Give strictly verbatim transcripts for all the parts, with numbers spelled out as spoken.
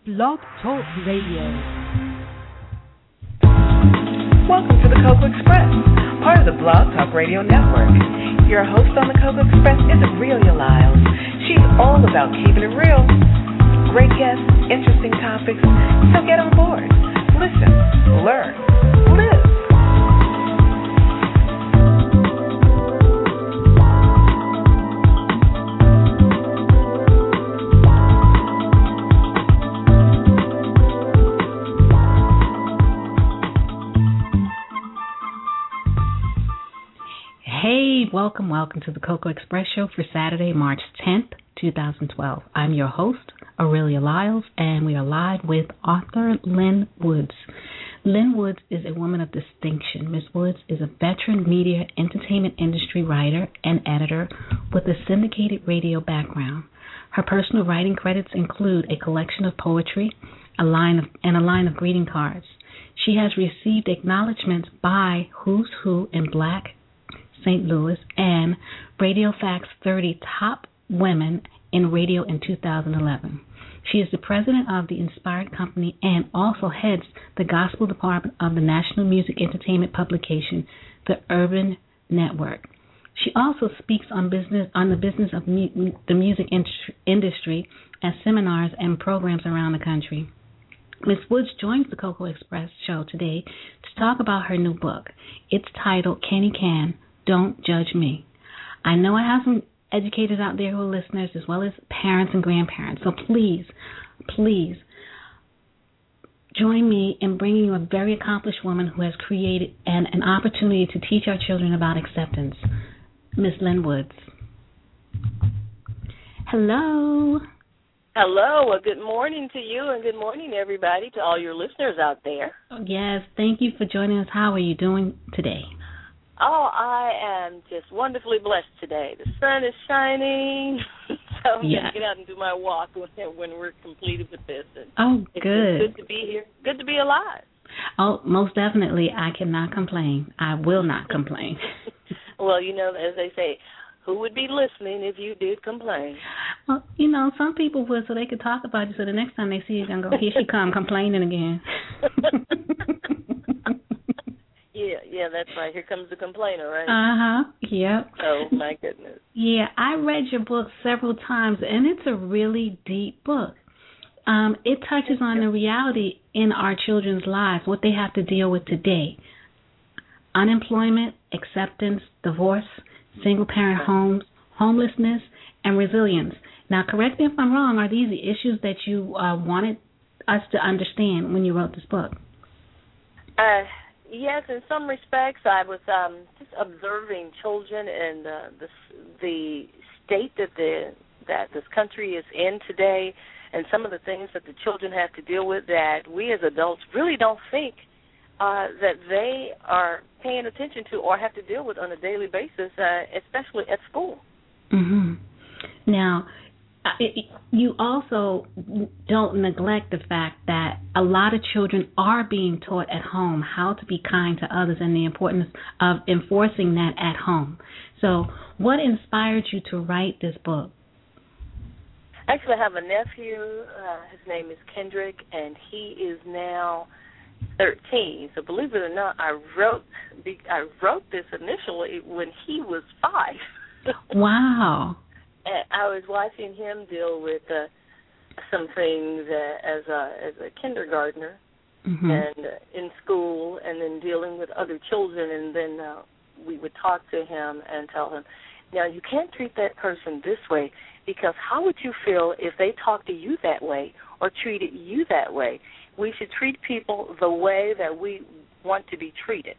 Blog Talk Radio. Welcome to the Cocoa Express, part of the Blog Talk Radio Network. Your host on the Cocoa Express is Aurelia Lyles. She's all about keeping it real. Great guests, interesting topics, so get on board. Listen, learn, live. Hey, welcome, welcome to the Cocoa Express Show for Saturday, March tenth, twenty twelve. I'm your host, Aurelia Lyles, and we are live with author Lynn Woods. Lynn Woods is a woman of distinction. Miz Woods is a veteran media entertainment industry writer and editor with a syndicated radio background. Her personal writing credits include a collection of poetry, a line of, and a line of greeting cards. She has received acknowledgments by Who's Who in Black Saint Louis and Radio Facts thirty Top Women in Radio in two thousand eleven. She is the president of the Inspired Company and also heads the gospel department of the National Music Entertainment publication, The Urban Network. She also speaks on business on the business of mu- the music industry at seminars and programs around the country. Miz Woods joins the Cocoa Express show today to talk about her new book. It's titled Kenny Can, Don't Judge Me. I know I have some educators out there who are listeners as well as parents and grandparents. So please, please join me in bringing you a very accomplished woman who has created an, an opportunity to teach our children about acceptance. Miss Lynn Woods. Hello. Hello. Well, good morning to you and good morning, everybody, to all your listeners out there. Yes, thank you for joining us. How are you doing today? Oh, I am just wonderfully blessed today. The sun is shining, so I'm yeah. going to get out and do my walk when, when we're completed with this. And oh, it's good. It's good to be here. Good to be alive. Oh, most definitely. I cannot complain. I will not complain. Well, you know, as they say, who would be listening if you did complain? Well, you know, some people would so they could talk about you so the next time they see you, they're going to go, here she come complaining again. Yeah, yeah, that's right. Here comes the complainer, right? Uh-huh, yep. Oh, my goodness. Yeah, I read your book several times, and it's a really deep book. Um, it touches on the reality in our children's lives, what they have to deal with today. Unemployment, acceptance, divorce, single-parent homes, homelessness, and resilience. Now, correct me if I'm wrong, are these the issues that you uh, wanted us to understand when you wrote this book? Uh Yes, in some respects, I was um, just observing children and uh, the the state that the that this country is in today, and some of the things that the children have to deal with that we as adults really don't think uh, that they are paying attention to or have to deal with on a daily basis, uh, especially at school. Mm-hmm. Now, It, you also don't neglect the fact that a lot of children are being taught at home how to be kind to others and the importance of enforcing that at home. So what inspired you to write this book? Actually, I have a nephew. Uh, his name is Kendrick, and he is now thirteen. So believe it or not, I wrote I wrote this initially when he was five. Wow. I was watching him deal with uh, some things uh, as a as a kindergartner mm-hmm. and uh, in school, and then dealing with other children, and then uh, we would talk to him and tell him, now you can't treat that person this way because how would you feel if they talked to you that way or treated you that way? We should treat people the way that we want to be treated.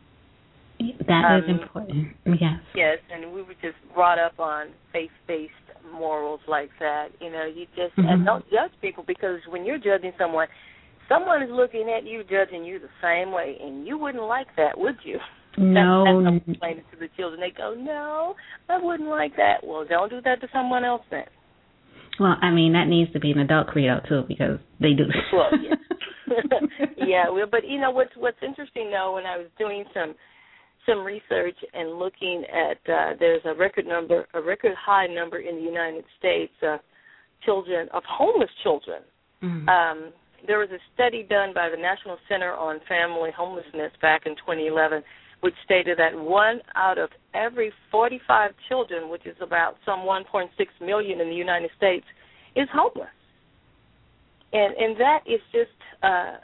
That um, is important, yes. Yes, and we were just brought up on faith-based morals like that. You know, you just mm-hmm. and don't judge people because when you're judging someone, someone is looking at you, judging you the same way, and you wouldn't like that, would you? No. That's, that's what I'm explaining to the children. They go, no, I wouldn't like that. Well, don't do that to someone else then. Well, I mean, that needs to be an adult credo, too, because they do. Well, yeah. yeah, well, but, you know, what's, what's interesting, though, when I was doing some some research and looking at uh, there's a record number, a record high number in the United States of children, of homeless children Mm-hmm. Um, there was a study done by the National Center on Family Homelessness back in twenty eleven, which stated that one out of every forty-five children, which is about some one point six million in the United States, is homeless. And and that is just uh,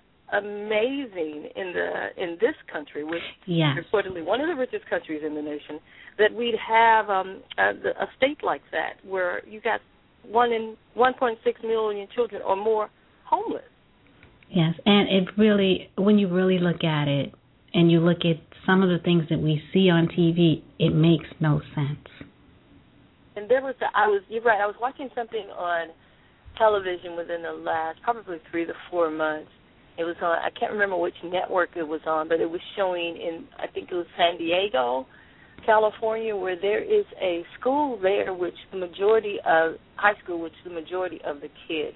amazing in the in this country, which yes. is reportedly one of the richest countries in the nation, that we'd have um, a, a state like that where you got one in one point six million children or more homeless. Yes, and it really, when you really look at it, and you look at some of the things that we see on T V, it makes no sense. And there was, a, I was, you're right. I was watching something on television within the last probably three to four months. It was on, I can't remember which network it was on, but it was showing in, I think it was San Diego, California, where there is a school there, which the majority of high school, which the majority of the kids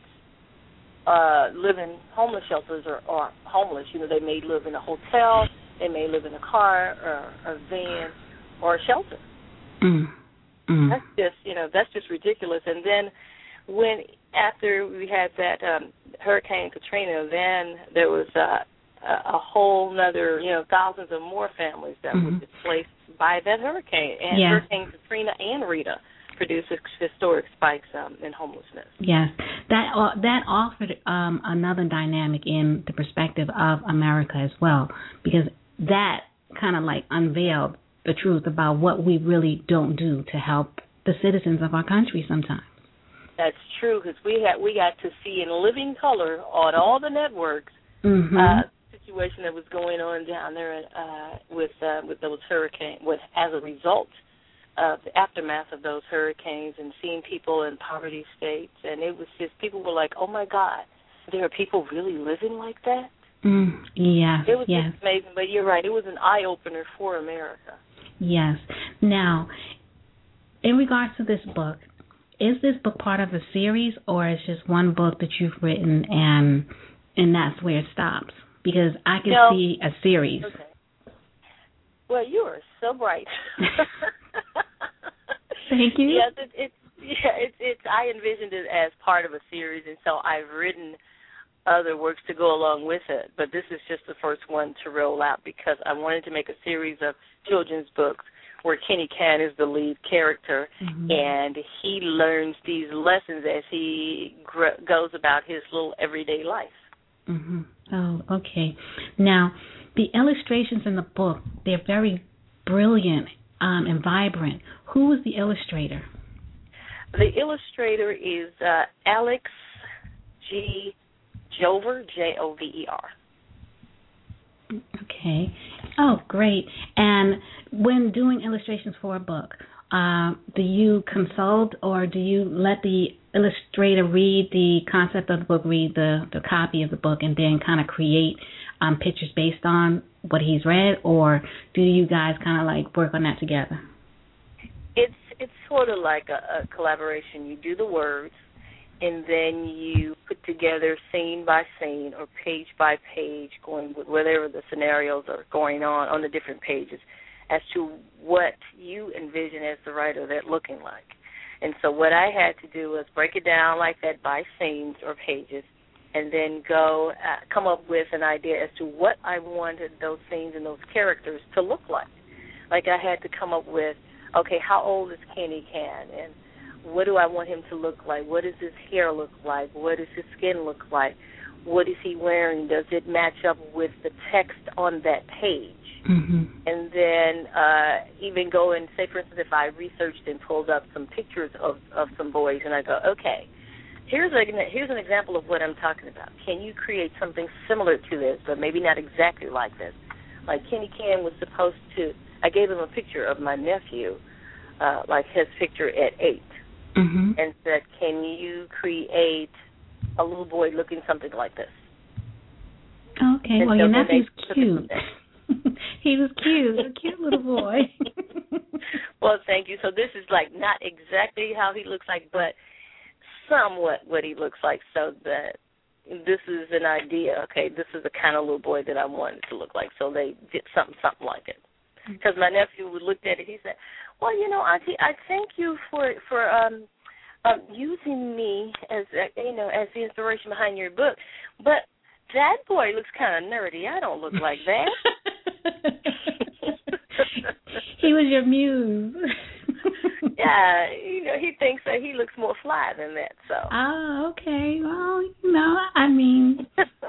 uh, live in homeless shelters or are homeless. You know, they may live in a hotel, they may live in a car or a van or a shelter. Mm. Mm. That's just, you know, that's just ridiculous. And then when after we had that um, Hurricane Katrina, then there was uh, a, a whole nother, you know, thousands of more families that mm-hmm. were displaced by that hurricane. And yeah. Hurricane Katrina and Rita produced historic spikes um, in homelessness. Yes, that uh, that offered um, another dynamic in the perspective of America as well, because that kind of like unveiled the truth about what we really don't do to help the citizens of our country sometimes. That's true, because we had we got to see in living color on all the networks mm-hmm. uh, the situation that was going on down there uh, with uh, with those hurricanes, with as a result of the aftermath of those hurricanes, and seeing people in poverty states, and it was just people were like, "Oh my God, there are people really living like that." Mm, yes, it was yes. just amazing. But you're right; it was an eye opener for America. Yes. Now, in regards to this book, is this book part of a series, or is just one book that you've written and and that's where it stops? Because I can no. see a series. Okay. Well, you are so bright. Thank you. Yes, it, it's yeah, it's it's. I envisioned it as part of a series, and so I've written other works to go along with it. But this is just the first one to roll out because I wanted to make a series of children's books where Kenny Can is the lead character, mm-hmm. and he learns these lessons as he gr- goes about his little everyday life. Mm-hmm. Oh, okay. Now, the illustrations in the book, they're very brilliant um, and vibrant. Who was the illustrator? The illustrator is uh, Alex G. Jover, J O V E R. Okay. Oh, great. And when doing illustrations for a book, uh, do you consult or do you let the illustrator read the concept of the book, read the, the copy of the book, and then kind of create um, pictures based on what he's read, or do you guys kind of like work on that together? It's it's sort of like a, a collaboration. You do the words, and then you put together scene by scene or page by page, going with whatever the scenarios are going on on the different pages, as to what you envision as the writer that looking like. And so what I had to do was break it down like that by scenes or pages, and then go uh, come up with an idea as to what I wanted those scenes and those characters to look like. Like I had to come up with, okay, how old is Kenny Can, and what do I want him to look like? What does his hair look like? What does his skin look like? What is he wearing? Does it match up with the text on that page? Mm-hmm. And then uh, even go and say, for instance, if I researched and pulled up some pictures of, of some boys, and I go, okay, here's, a, here's an example of what I'm talking about. Can you create something similar to this, but maybe not exactly like this? Like Kenny Can was supposed to, I gave him a picture of my nephew, uh, like his picture at eight. Mm-hmm. And said, can you create a little boy looking something like this? Okay, and well, so your nephew's cute. He was cute, a cute little boy. Well, thank you. So this is like not exactly how he looks like, but somewhat what he looks like, so that this is an idea, okay, this is the kind of little boy that I wanted to look like, so they did something, something like it. Because my nephew looked at it, he said, well, you know, Auntie, I thank you for for um um, using me as uh, you know as the inspiration behind your book, but that boy looks kind of nerdy. I don't look like that. He was your muse. Yeah, you know, he thinks that he looks more fly than that. So. Oh, okay. Well, you know, I mean,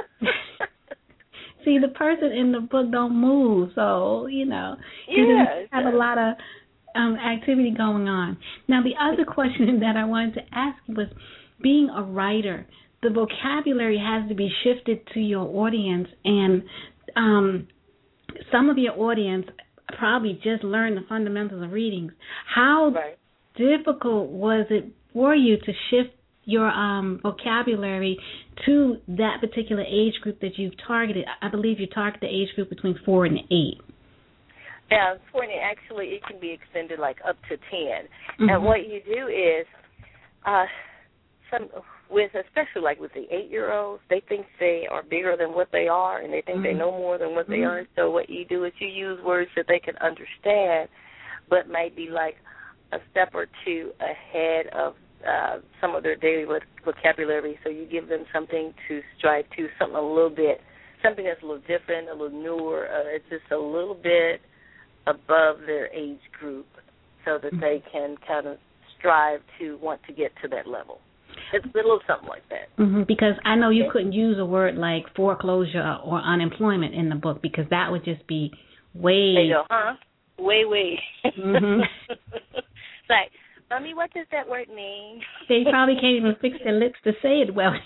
see, the person in the book don't move, so you know, you yeah, have a lot of um, activity going on. Now, the other question that I wanted to ask you was, being a writer, the vocabulary has to be shifted to your audience, and um, some of your audience probably just learned the fundamentals of readings. How right. difficult was it for you to shift your um, vocabulary to that particular age group that you've targeted? I believe you target the age group between four and eight. Yeah, four and eight, actually, it can be extended like up to ten. Mm-hmm. And what you do is, uh, some with especially like with the eight-year-olds, they think they are bigger than what they are, and they think mm-hmm. they know more than what they mm-hmm. are. So what you do is you use words that they can understand, but might be like a step or two ahead of uh, some of their daily vocabulary. So you give them something to strive to, something a little bit, something that's a little different, a little newer. Uh, it's just a little bit above their age group, so that mm-hmm. they can kind of strive to want to get to that level. It's a little something like that. Mm-hmm, because I know you couldn't use a word like foreclosure or unemployment in the book, because that would just be way... They go, huh? Way, way. Mm-hmm. It's like, Mommy, what does that word mean? They probably can't even fix their lips to say it well.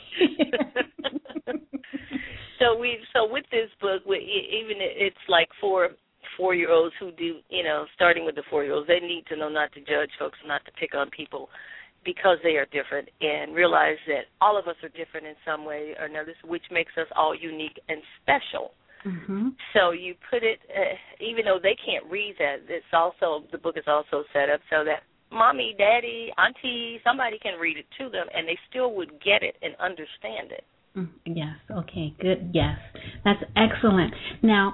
so we, so with this book, we, even it's like for four-year-olds who do, you know, starting with the four-year-olds, they need to know not to judge folks, not to pick on people, because they are different, and realize that all of us are different in some way or another, which makes us all unique and special. Mm-hmm. So you put it, uh, even though they can't read that, it's also, the book is also set up so that Mommy, Daddy, Auntie, somebody can read it to them, and they still would get it and understand it. Yes, okay, good, yes. That's excellent. Now,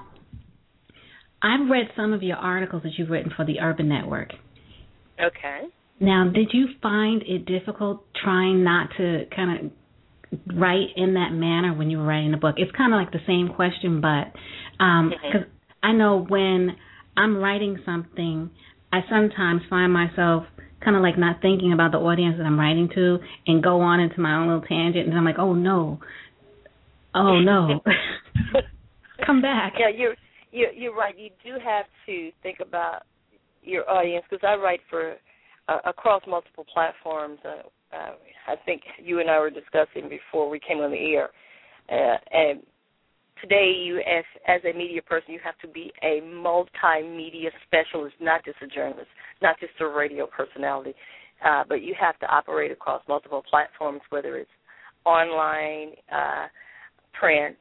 I've read some of your articles that you've written for the Urban Network. Okay. Now, did you find it difficult trying not to kind of write in that manner when you were writing the book? It's kind of like the same question, but um, because mm-hmm. I know when I'm writing something, I sometimes find myself kind of like not thinking about the audience that I'm writing to and go on into my own little tangent, and I'm like, oh, no, oh, no, come back. Yeah, you're, you're, you're right. You do have to think about your audience, because I write for Uh, across multiple platforms. Uh, uh, I think you and I were discussing before we came on the air. Uh, and today, you, as as a media person, you have to be a multimedia specialist, not just a journalist, not just a radio personality, uh, but you have to operate across multiple platforms, whether it's online, uh, print,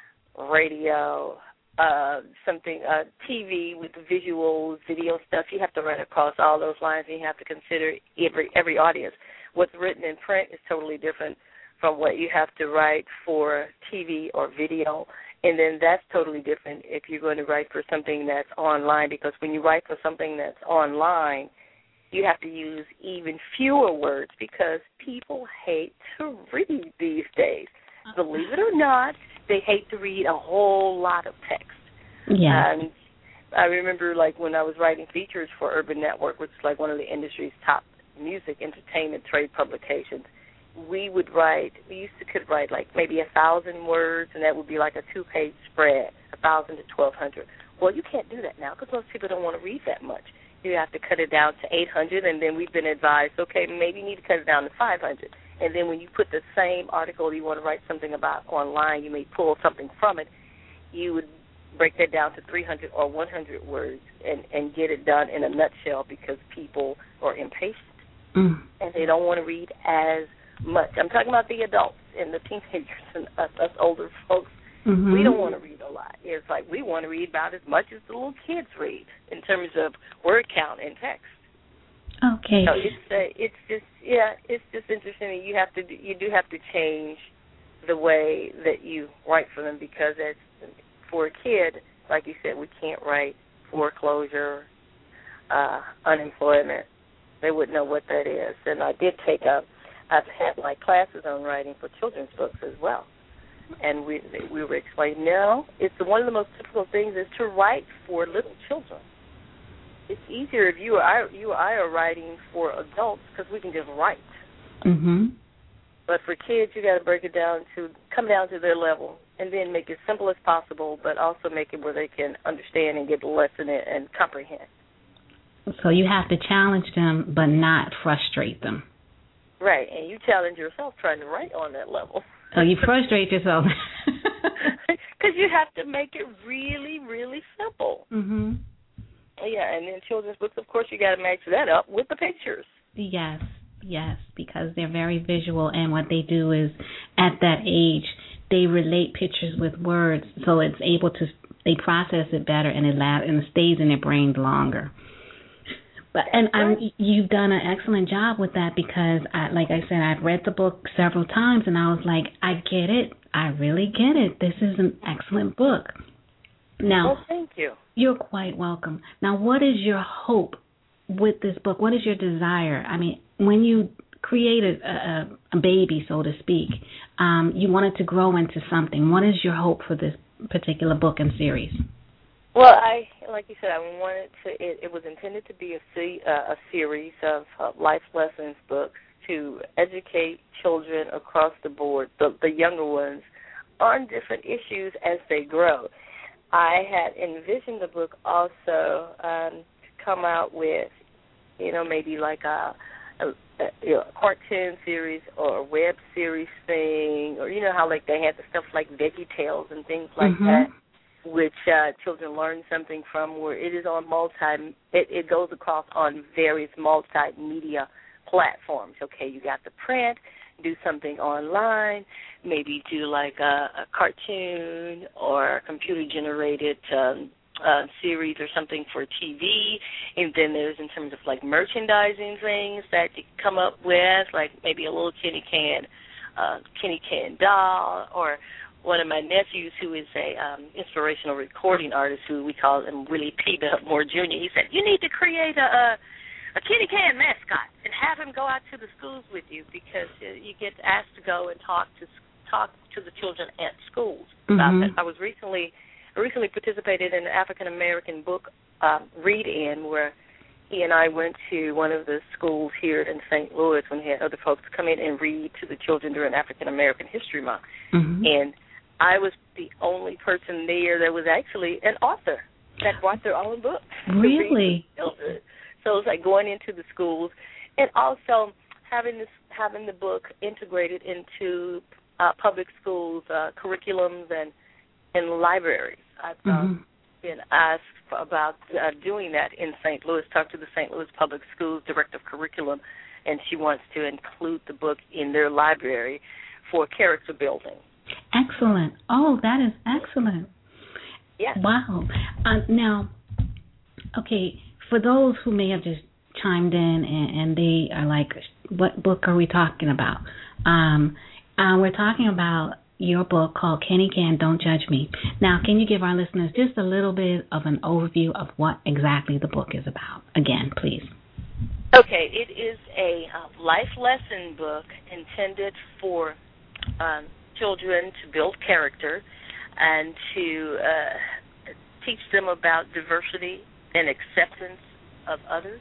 radio, Uh, something, uh, T V with visuals, video stuff. You have to run across all those lines, and you have to consider every every audience. What's written in print is totally different from what you have to write for T V or video, and then that's totally different if you're going to write for something that's online, because when you write for something that's online, you have to use even fewer words, because people hate to read these days. Believe it or not, they hate to read a whole lot of text. Yeah. And I remember, like, when I was writing features for Urban Network, which is like one of the industry's top music, entertainment, trade publications, we would write, we used to could write like maybe a thousand words, and that would be like a two-page spread, a thousand to twelve hundred. Well, you can't do that now, because most people don't want to read that much. You have to cut it down to eight hundred, and then we've been advised, okay, maybe you need to cut it down to five hundred. And then when you put the same article you want to write something about online, you may pull something from it, you would break that down to three hundred or one hundred words and, and get it done in a nutshell, because people are impatient mm. and they don't want to read as much. I'm talking about the adults and the teenagers and us, us older folks. Mm-hmm. We don't want to read a lot. It's like we want to read about as much as the little kids read in terms of word count and text. Okay. So it's uh, it's just yeah, it's just interesting. You have to do, you do have to change the way that you write for them, because as for a kid, like you said, we can't write foreclosure, uh, unemployment, they wouldn't know what that is. And I did take up, I've had like classes on writing for children's books as well. And we we were explaining, no, it's one of the most difficult things is to write for little children. It's easier if you or I, you or I are writing for adults because we can just write. Mm-hmm. But for kids, you got to break it down to come down to their level, and then make it simple as possible, but also make it where they can understand and get the lesson and, and comprehend. So you have to challenge them, but not frustrate them. Right, and you challenge yourself trying to write on that level. So you frustrate yourself. Because you have to make it really, really simple. Mm-hmm. Yeah, and then children's books, of course, you got to match that up with the pictures. Yes, yes, because they're very visual, and what they do is, at that age, they relate pictures with words, so it's able to, they process it better, and it lasts, and it stays in their brains longer. But and I'm, you've done an excellent job with that because, I, like I said, I've read the book several times, and I was like, I get it. I really get it. This is an excellent book. Now, well, thank you. You're quite welcome. Now, what is your hope with this book? What is your desire? I mean, when you created a, a baby, so to speak, um, you wanted to grow into something. What is your hope for this particular book and series? Well, I, like you said, I wanted to. It, it was intended to be a, se- uh, a series of uh, life lessons books to educate children across the board, the, the younger ones, on different issues as they grow. I had envisioned the book also um, to come out with, you know, maybe like a, a, a, you know, a cartoon series or a web series thing, or you know how like they had the stuff like Veggie Tales and things like mm-hmm. that, which uh, children learn something from, where it is on multi, it, it goes across on various multimedia platforms. Okay, you got the print, do something online, maybe do like a, a cartoon or a computer-generated um, uh, series or something for T V, and then there's in terms of like merchandising things that you come up with, like maybe a little Kenny Can, uh, Kenny Can doll, or one of my nephews who is a um, inspirational recording artist who we call him Willie P. Moore Junior He said, you need to create a, a, a Kenny Can mascot and have him go out to the schools with you because uh, you get asked to go and talk to talk to the children at schools about mm-hmm. that. I was recently I recently participated in an African-American book um, read-in where he and I went to one of the schools here in Saint Louis when he had other folks come in and read to the children during African-American History Month. Mm-hmm. And I was the only person there that was actually an author that wrote their own book. Really? So it was like going into the schools and also having this having the book integrated into uh, public schools, uh, curriculums, and and libraries. I've mm-hmm. uh, been asked for, about uh, doing that in Saint Louis. Talked to the Saint Louis Public Schools Director of Curriculum, and she wants to include the book in their library for character building. Excellent. Oh, that is excellent. Yeah. Wow. Uh, now, okay, for those who may have just chimed in and, and they are like, what book are we talking about? Um, uh, we're talking about your book called Kenny Can, Don't Judge Me. Now, can you give our listeners just a little bit of an overview of what exactly the book is about? Again, please. Okay, it is a uh, life lesson book intended for um, children to build character and to uh, teach them about diversity and acceptance of others.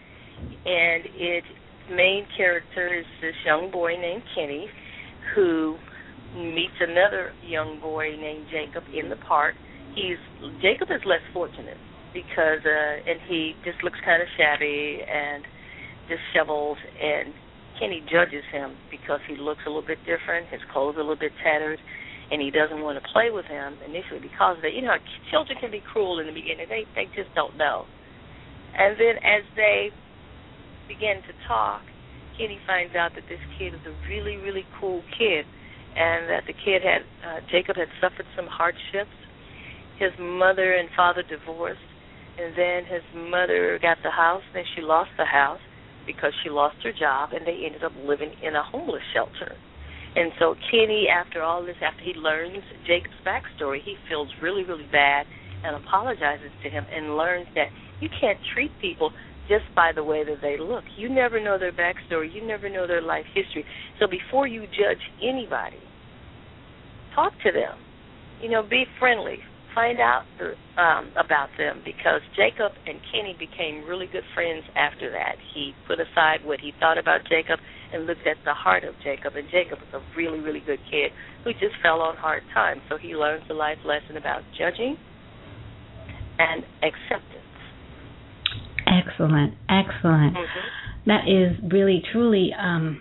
And its main character is this young boy named Kenny who meets another young boy named Jacob in the park. He's Jacob is less fortunate because uh, and he just looks kind of shabby and disheveled, and Kenny judges him because he looks a little bit different, his clothes are a little bit tattered, and he doesn't want to play with him initially because of that. You know, children can be cruel in the beginning. They they just don't know. And then as they begin to talk, Kenny finds out that this kid is a really, really cool kid, and that the kid had, uh, Jacob had suffered some hardships. His mother and father divorced, and then his mother got the house, then she lost the house because she lost her job, and they ended up living in a homeless shelter. And so Kenny, after all this, after he learns Jacob's backstory, he feels really, really bad and apologizes to him and learns that you can't treat people just by the way that they look. You never know their backstory. You never know their life history. So before you judge anybody, talk to them. You know, be friendly. Find out um, about them, because Jacob and Kenny became really good friends after that. He put aside what he thought about Jacob and looked at the heart of Jacob, and Jacob was a really, really good kid who just fell on hard times. So he learns a life lesson about judging and acceptance. Excellent, excellent. Mm-hmm. That is really, truly, um,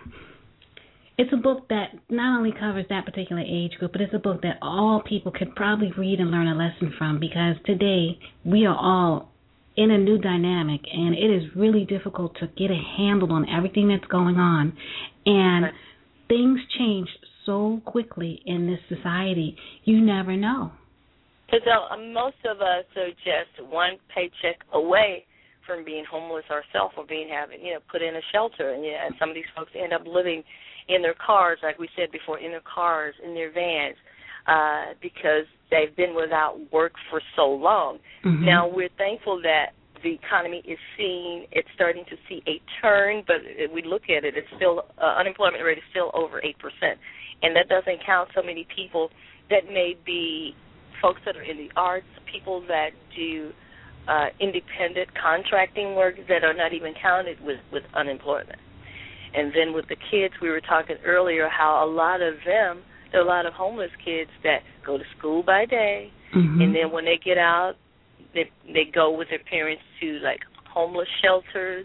it's a book that not only covers that particular age group, but it's a book that all people could probably read and learn a lesson from, because today we are all in a new dynamic, and it is really difficult to get a handle on everything that's going on. And right. Things change so quickly in this society, you never know. Because uh, most of us are just one paycheck away from being homeless ourselves, or being having, you know, put in a shelter. And, yeah, and some of these folks end up living in their cars, like we said before, in their cars, in their vans, uh, because they've been without work for so long. Mm-hmm. Now, we're thankful that the economy is seeing, it's starting to see a turn, but we look at it, it's still, uh, unemployment rate is still over eight percent. And that doesn't count so many people that may be folks that are in the arts, people that do uh, independent contracting work that are not even counted with, with unemployment. And then with the kids, we were talking earlier how a lot of them, there are a lot of homeless kids that go to school by day, mm-hmm. and then when they get out, they they go with their parents to, like, homeless shelters,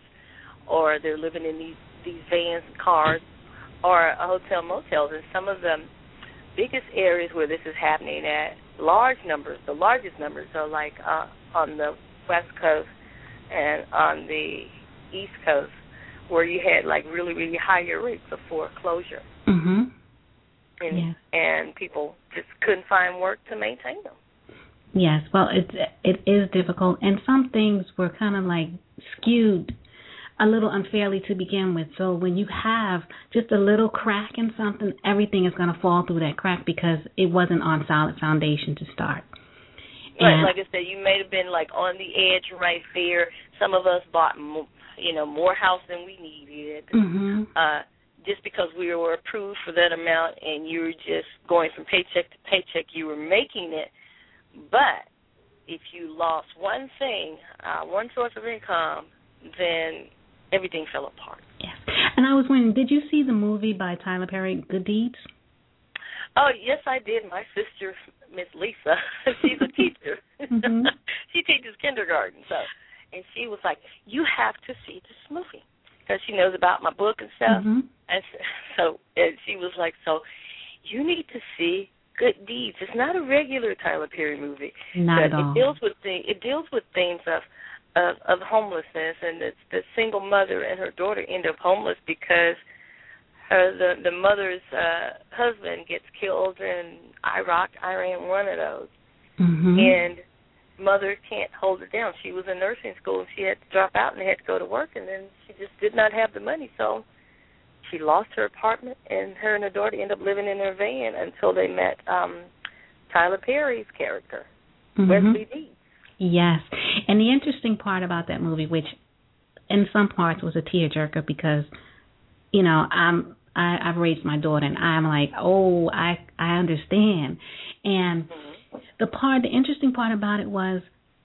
or they're living in these, these vans and cars, or a hotel motels. And some of the biggest areas where this is happening at, large numbers, the largest numbers are, like, uh, on the West Coast and on the East Coast, where you had, like, really, really higher rates of foreclosure. Mm-hmm. And, yeah. and people just couldn't find work to maintain them. Yes, well, it, it is difficult, and some things were kind of, like, skewed a little unfairly to begin with. So when you have just a little crack in something, everything is going to fall through that crack because it wasn't on solid foundation to start. Right, and, like I said, you may have been, like, on the edge right there. Some of us bought more, you know, more house than we needed, mm-hmm. uh, just because we were approved for that amount, and you were just going from paycheck to paycheck. You were making it, but if you lost one thing, uh, one source of income, then everything fell apart. Yes, and I was wondering, did you see the movie by Tyler Perry, Good Deeds? Oh, yes, I did. My sister, Miss Lisa, she's a teacher. Mm-hmm. She teaches kindergarten, so. And she was like, you have to see this movie, because she knows about my book and stuff. Mm-hmm. And so and she was like, so you need to see Good Deeds. It's not a regular Tyler Perry movie. Not but at all. It deals with the, it deals with themes of, of, of homelessness, and it's the single mother and her daughter end up homeless because her the, the mother's uh, husband gets killed in Iraq, Iran, one of those. Mm-hmm. And mother can't hold her down. She was in nursing school, and she had to drop out and had to go to work, and then she just did not have the money, so she lost her apartment, and her and her daughter ended up living in her van until they met um, Tyler Perry's character, mm-hmm. Wesley Deeds. Yes, and the interesting part about that movie, which in some parts was a tearjerker, because, you know, I'm I, I've raised my daughter, and I'm like, oh, I I understand, and mm-hmm. the part, the interesting part about it was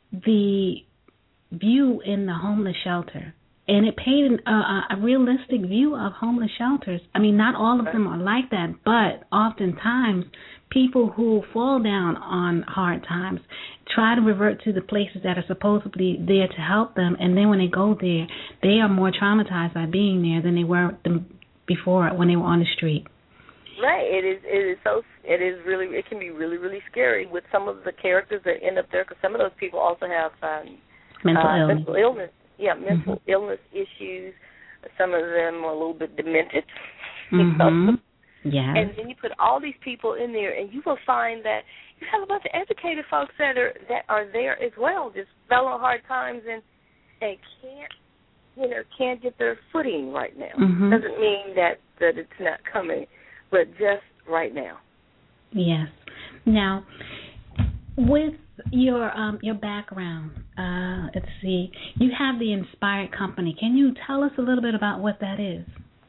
the view in the homeless shelter. And it painted a, a realistic view of homeless shelters. I mean, not all of them are like that, but oftentimes people who fall down on hard times try to revert to the places that are supposedly there to help them, and then when they go there, they are more traumatized by being there than they were before when they were on the street. Right. It is. It is so. It is really. It can be really, really scary with some of the characters that end up there, because some of those people also have um, mental uh, illness. Mental illness. Yeah, mental mm-hmm. illness issues. Some of them are a little bit demented. Mm-hmm. Yeah. And then you put all these people in there, and you will find that you have a bunch of educated folks that are that are there as well, just fell on hard times and and can't, you know, can't get their footing right now. Mm-hmm. Doesn't mean that that it's not coming, but just right now. Yes. Now, With your um, your background, uh, let's see, you have the Inspired Company. Can you tell us a little bit about what that is?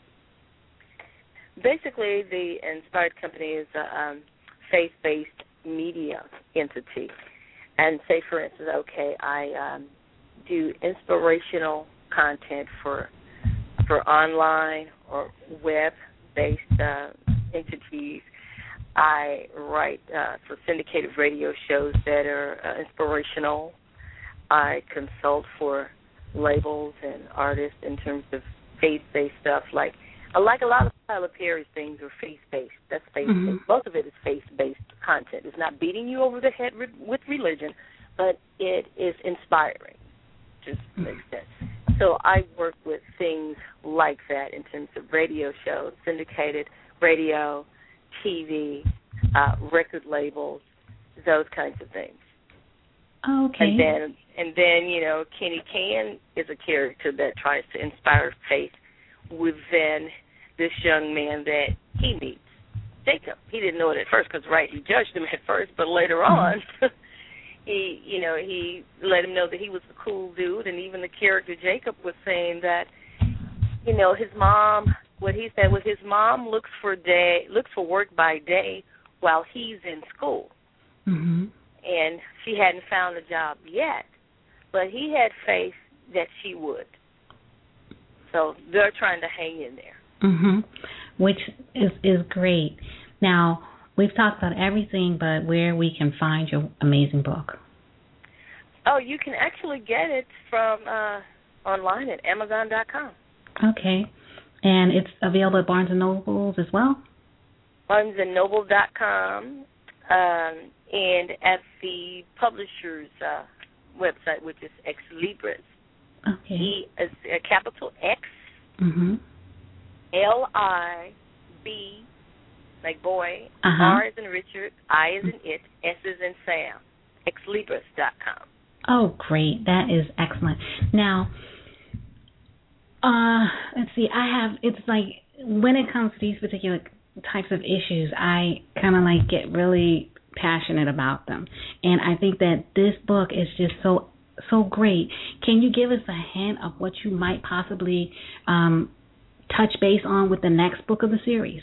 Basically, the Inspired Company is a um, faith-based media entity. And say, for instance, okay, I um, do inspirational content for for online or web-based uh, entities. I write uh, for syndicated radio shows that are uh, inspirational. I consult for labels and artists in terms of faith-based stuff. Like, I like a lot of Tyler Perry's things are faith-based. That's faith-based. Mm-hmm. Most of it is faith-based content. It's not beating you over the head re- with religion, but it is inspiring. Just makes sense. So I work with things like that in terms of radio shows, syndicated radio, T V, uh, record labels, those kinds of things. Okay. And then, and then, you know, Kenny Can is a character that tries to inspire faith within this young man that he meets, Jacob. He didn't know it at first because, right, he judged him at first, but later on, he, you know, he let him know that he was a cool dude, and even the character Jacob was saying that, you know, his mom. What he said was his mom looks for day looks for work by day while he's in school, mm-hmm. and she hadn't found a job yet, but he had faith that she would. So they're trying to hang in there, mm-hmm. which is is great. Now we've talked about everything, but where we can find your amazing book? Oh, you can actually get it from uh, online at Amazon dot com. Okay. And it's available at Barnes and Noble as well? Barnes and Noble dot com um, and at the publisher's uh, website, which is Ex Libris. Okay. E is a capital X, mm-hmm. L I B, like boy, uh-huh. R as in Richard, I as in it, S as in Sam, Ex Libris dot com. Oh, great. That is excellent. Now, Uh, let's see, I have, it's like, when it comes to these particular types of issues, I kind of like get really passionate about them. And I think that this book is just so, so great. Can you give us a hint of what you might possibly um, touch base on with the next book of the series?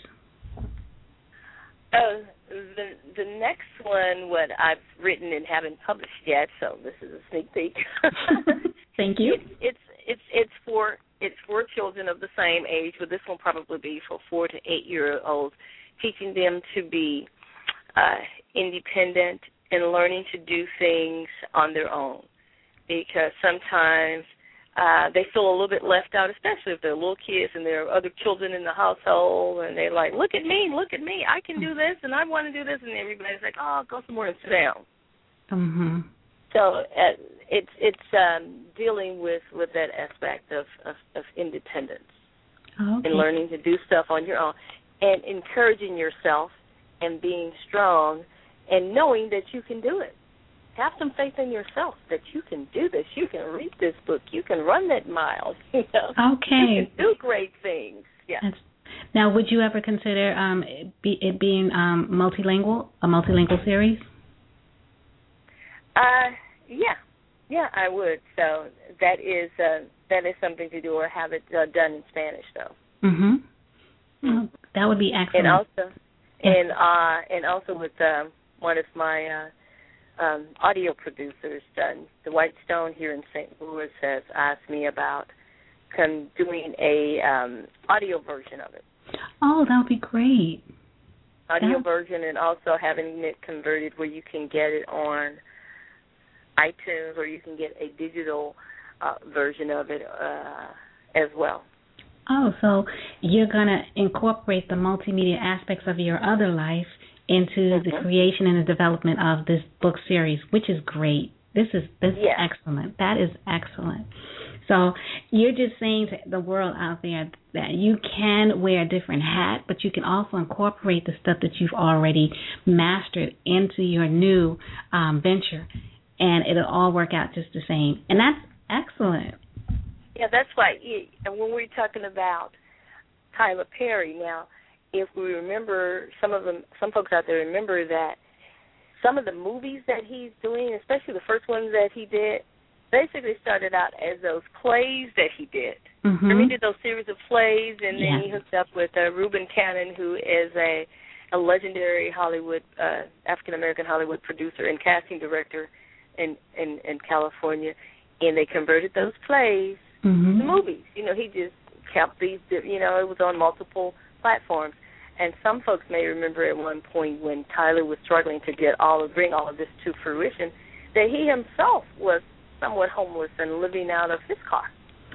Oh, the the next one, what I've written and haven't published yet, so this is a sneak peek. Thank you. It's, it's, it's, it's for... It's for children of the same age, but this will probably be for four to eight-year-olds, teaching them to be uh, independent and learning to do things on their own. Because sometimes uh, they feel a little bit left out, especially if they're little kids and there are other children in the household, and they're like, look at me, look at me, I can do this, and I want to do this, and everybody's like, oh, go somewhere and sit down. Mm-hmm. So uh, it's it's um, dealing with, with that aspect of, of, of independence okay. and learning to do stuff on your own and encouraging yourself and being strong and knowing that you can do it. Have some faith in yourself that you can do this. You can read this book. You can run that mile. You know? Okay. You can do great things. Yeah. That's, now, would you ever consider um, it, be, it being um, multilingual, a multilingual series? Uh, yeah, yeah, I would. So that is uh, that is something to do, or have it uh, done in Spanish, though. Mhm. Well, that would be excellent. And also, and uh, and also with um, one of my uh, um, audio producers, uh, the White Stone here in Saint Louis, has asked me about come doing a um, audio version of it. Oh, that would be great. Audio that... version, and also having it converted where you can get it on iTunes, or you can get a digital uh, version of it uh, as well. Oh, so you're going to incorporate the multimedia aspects of your other life into mm-hmm. the creation and the development of this book series, which is great. This is this yes. is excellent. That is excellent. So you're just saying to the world out there that you can wear a different hat, but you can also incorporate the stuff that you've already mastered into your new um, venture, and it'll all work out just the same. And that's excellent. Yeah, that's why. And when we're talking about Tyler Perry, now, if we remember, some of them, some folks out there remember that some of the movies that he's doing, especially the first ones that he did, basically started out as those plays that he did. Mm-hmm. Remember, he did those series of plays, and then yeah. he hooked up with uh, Reuben Cannon, who is a, a legendary Hollywood, uh, African-American Hollywood producer and casting director in, in, in California, and they converted those plays mm-hmm. to movies. You know, he just kept these, you know, it was on multiple platforms. And some folks may remember at one point when Tyler was struggling to get all of, bring all of this to fruition, that he himself was somewhat homeless and living out of his car.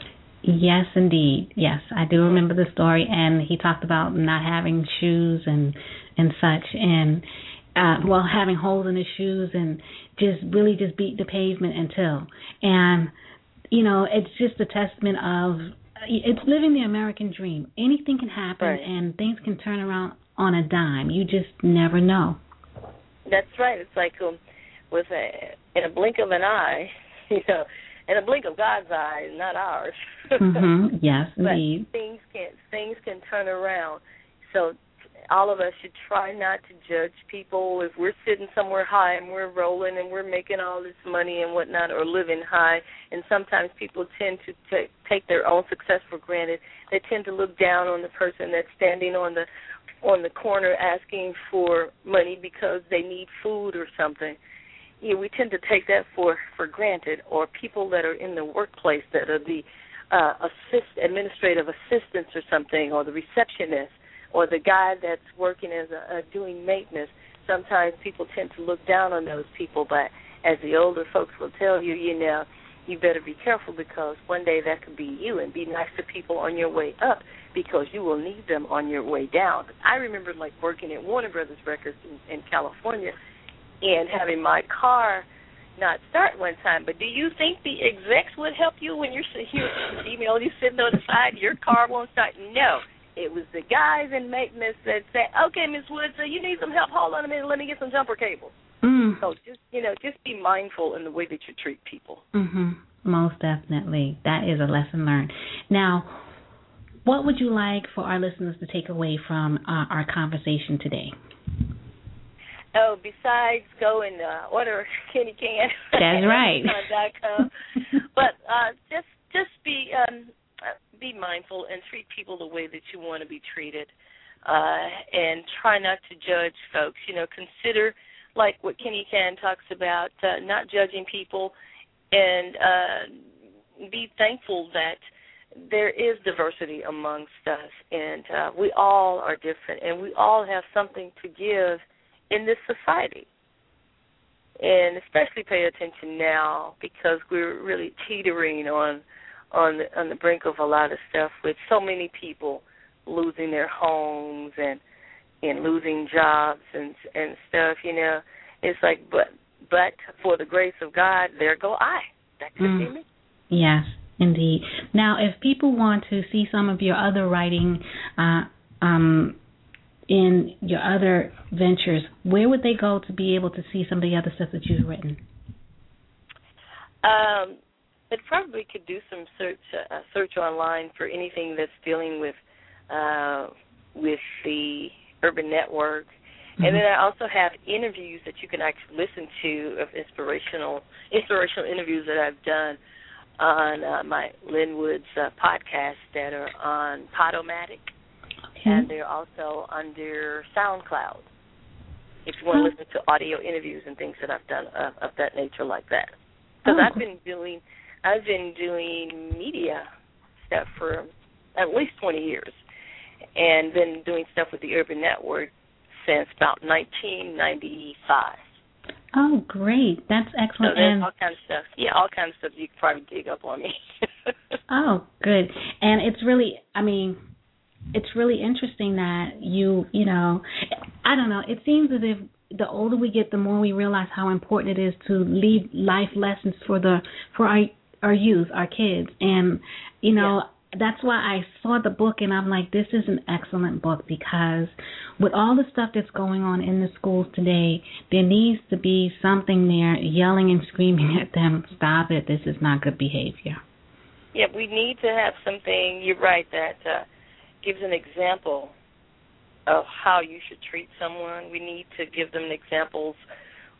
Yes, indeed. Yes, I do remember the story, and he talked about not having shoes and and such, and uh, well, having holes in his shoes, and just really just beat the pavement until, and you know, it's just a testament of it's living the American dream. Anything can happen, right. and things can turn around on a dime. You just never know. That's right. It's like um, with a, in a blink of an eye, you know. In a blink of God's eye, not ours. mm-hmm. Yes, but indeed. things can things can turn around. So all of us should try not to judge people. If we're sitting somewhere high and we're rolling and we're making all this money and whatnot, or living high, and sometimes people tend to t- take their own success for granted. They tend to look down on the person that's standing on the on the corner asking for money because they need food or something. You know, we tend to take that for, for granted, or people that are in the workplace that are the uh, assist, administrative assistants or something, or the receptionist, or the guy that's working as a, a doing maintenance. Sometimes people tend to look down on those people, but as the older folks will tell you, you know, you better be careful, because one day that could be you, and be nice to people on your way up, because you will need them on your way down. I remember, like, working at Warner Brothers Records in, in California, and having my car not start one time. But do you think the execs would help you when you're here, you know, you're sitting on the side, your car won't start? No. It was the guys in maintenance that said, okay, Miss Woods, so you need some help. Hold on a minute. Let me get some jumper cables. Mm. So just, you know, just be mindful in the way that you treat people. Mm-hmm. Most definitely. That is a lesson learned. Now, what would you like for our listeners to take away from uh, our conversation today? Oh, besides go and uh, order Kenny Can. That's right. But uh, just just be um, be mindful and treat people the way that you want to be treated, uh, and try not to judge folks. You know, consider, like what Kenny Can talks about, uh, not judging people, and uh, be thankful that there is diversity amongst us, and uh, we all are different, and we all have something to give in this society. And especially pay attention now, because we're really teetering on on the, on the brink of a lot of stuff, with so many people losing their homes and and losing jobs and and stuff. You know, it's like, but but for the grace of God, there go I. That could mm. be me. Yes, indeed. Now, if people want to see some of your other writing, uh, um, in your other ventures, where would they go to be able to see some of the other stuff that you've written? Um, it probably could do some search uh, search online for anything that's dealing with uh, with the Urban Network. Mm-hmm. And then I also have interviews that you can actually listen to, of inspirational inspirational interviews that I've done on uh, my Lynn Woods uh, podcast that are on Podomatic. Okay. And they're also under SoundCloud, if you want to listen to audio interviews and things that I've done of, of that nature like that. Because oh. I've been doing, I've been doing media stuff for at least twenty years, and been doing stuff with the Urban Network since about nineteen ninety-five. Oh, great! That's excellent. So there's and all kinds of stuff. Yeah, all kinds of stuff you could probably dig up on me. Oh, good. And it's really, I mean, it's really interesting that you, you know, I don't know, it seems as if the older we get, the more we realize how important it is to leave life lessons for the for our our youth, our kids. And, you know, yeah. that's why I saw the book and I'm like, this is an excellent book, because with all the stuff that's going on in the schools today, there needs to be something there yelling and screaming at them, stop it, this is not good behavior. Yeah, we need to have something, you're right, that uh, gives an example of how you should treat someone. We need to give them examples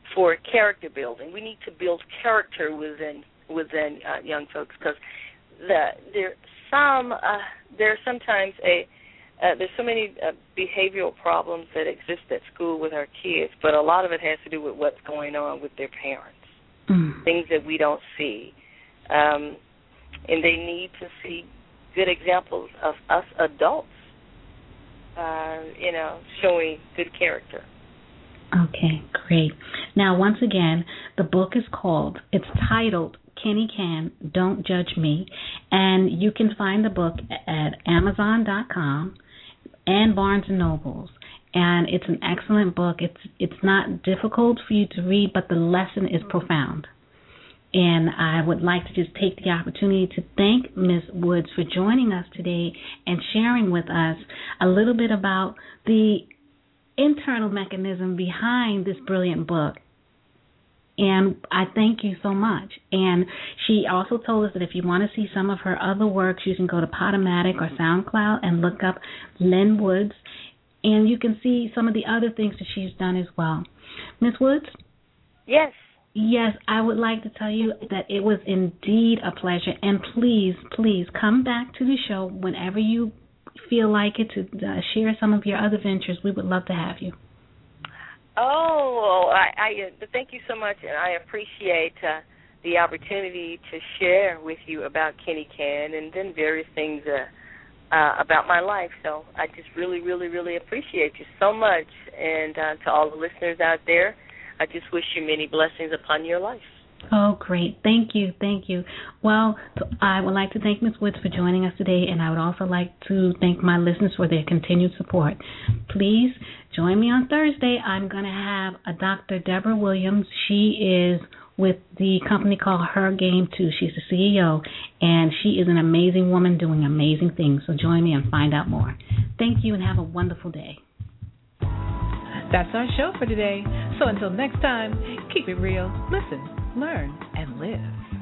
for character building. We need to build character within within uh, young folks, because the, there some uh, there are sometimes a uh, there's so many uh, behavioral problems that exist at school with our kids, but a lot of it has to do with what's going on with their parents, mm. things that we don't see, um, and they need to see good examples of us adults, uh, you know, showing good character. Okay, great. Now, once again, the book is called, it's titled Kenny Can, Don't Judge Me, and you can find the book at amazon dot com and Barnes and Nobles. And it's an excellent book. It's it's not difficult for you to read, but the lesson is profound. And I would like to just take the opportunity to thank Miz Woods for joining us today and sharing with us a little bit about the internal mechanism behind this brilliant book. And I thank you so much. And she also told us that if you want to see some of her other works, you can go to Podomatic or SoundCloud and look up Lynn Woods, and you can see some of the other things that she's done as well. Miz Woods? Yes. Yes, I would like to tell you that it was indeed a pleasure. And please, please come back to the show whenever you feel like it to uh, share some of your other ventures. We would love to have you. Oh, I, I uh, thank you so much, and I appreciate uh, the opportunity to share with you about Kenny Can and then various things uh, uh, about my life. So I just really, really, really appreciate you so much. And uh, to all the listeners out there, I just wish you many blessings upon your life. Oh, great. Thank you. Thank you. Well, I would like to thank Miz Woods for joining us today, and I would also like to thank my listeners for their continued support. Please join me on Thursday. I'm going to have a Doctor Deborah Williams. She is with the company called Her Game Too. She's the C E O, and she is an amazing woman doing amazing things. So join me and find out more. Thank you, and have a wonderful day. That's our show for today. So until next time, keep it real, listen, learn, and live.